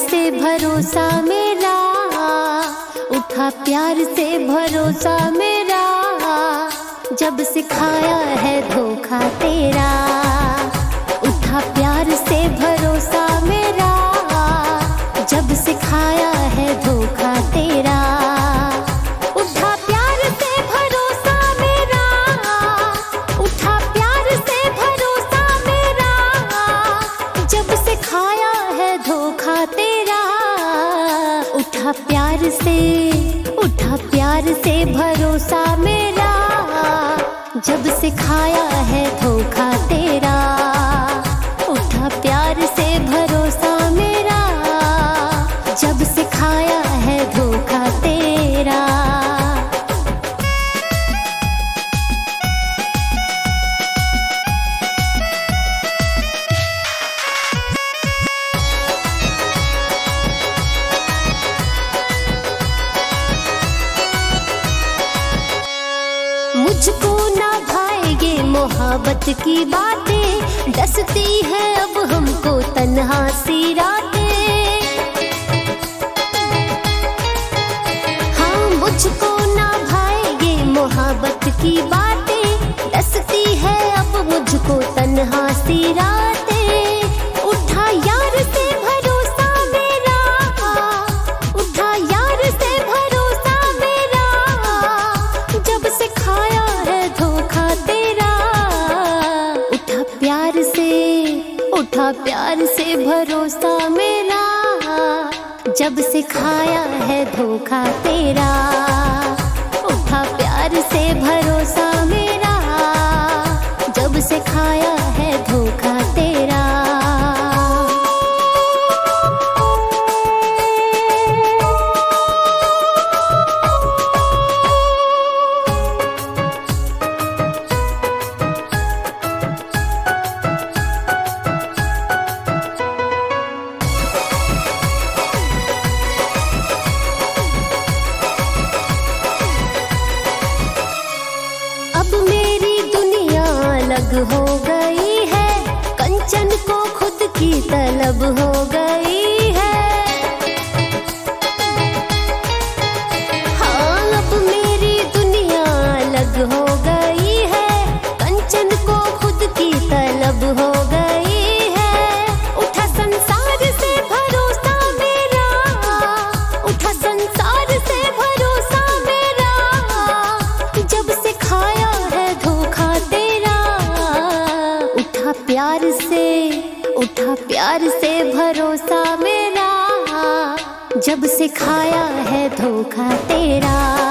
से भरोसा मेरा, उठा प्यार से भरोसा मेरा, जब से खाया है धोखा तेरा। उठा प्यार से भरोसा मेरा, जब से खाया है धोखा तेरा। उठा प्यार से भरोसा मेरा, उठा प्यार से भरोसा मेरा, जब से खाया है धोखा तेरा। उठा प्यार से, उठा प्यार से भरोसा मेरा, जब से खाया है धोखा तेरा। उठा प्यार से भरोसा मेरा, जब से खाया है धोखा तेरा। मुझको ना भाएगे मोहब्बत की बातें, डसती है अब हमको तन्हा सी रातें। हाँ, मुझको ना भाएगे मोहब्बत की बातें, डसती है अब मुझको तन्हा सी रातें। उठा यार से भरोसा मेरा, उठा यार से भरोसा मेरा, जब से खाया है धोखा तेरा। उठा प्यार से, उठा प्यार से भरोसा मेरा, जब से खाया है धोखा तेरा। उठा प्यार से भरोसा मेरा, जब से खाया है धोखा तेरा। अब मेरी दुनिया अलग हो गई है, कंचन को खुद की तलब हो गई है। हाँ, अब मेरी दुनिया अलग हो गई है, कंचन को खुद की तलब हो गई है। उठा संसार से भरोसा मेरा, उठा संसार से भरोसा मेरा, जब से खाया है धोखा तेरा। उठा प्यार से, उठा प्यार से भरोसा मेरा, जब से खाया है धोखा तेरा।